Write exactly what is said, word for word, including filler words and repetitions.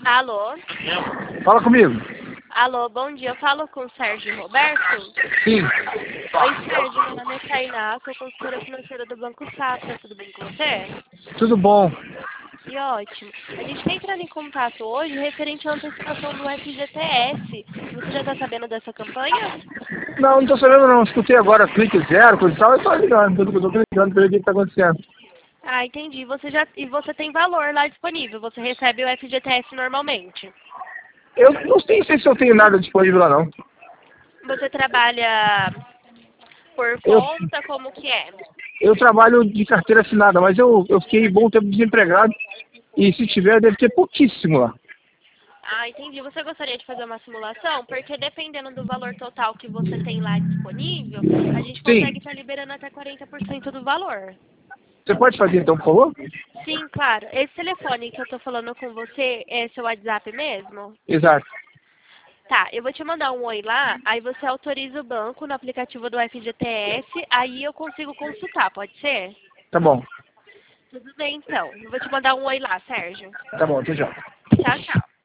Alô? Fala comigo. Alô, bom dia. Eu falo com o Sérgio Roberto? Sim. Oi, Sérgio. Meu nome é Tainá, sou consultora financeira do Banco Safra. Tudo bem com você? Tudo bom. E ótimo. A gente está entrando em contato hoje referente à antecipação do F G T S. Você já está sabendo dessa campanha? Não, não tô sabendo não. Escutei agora clique zero, coisa e tal, eu tô ligando. Tudo que eu tô clicando pra ver o que tá acontecendo. Ah, entendi. Você já e você tem valor lá disponível. Você recebe o F G T S normalmente. Eu não sei, sei se eu tenho nada disponível lá não. Você trabalha por Eu, conta? Como que é? eu trabalho de carteira assinada, mas eu, eu fiquei bom tempo desempregado. E se tiver, deve ter pouquíssimo lá. Ah, entendi. Você gostaria de fazer uma simulação? Porque dependendo do valor total que você tem lá disponível, a gente Sim. consegue estar liberando até quarenta por cento do valor. Você pode fazer então, por favor? Sim, claro. Esse telefone que eu tô falando com você é seu WhatsApp mesmo? Exato. Tá, eu vou te mandar um oi lá, aí você autoriza o banco no aplicativo do F G T S, aí eu consigo consultar, pode ser? Tá bom. Tudo bem, então. Eu vou te mandar um oi lá, Sérgio. Tá bom, até já. Tchau, tchau.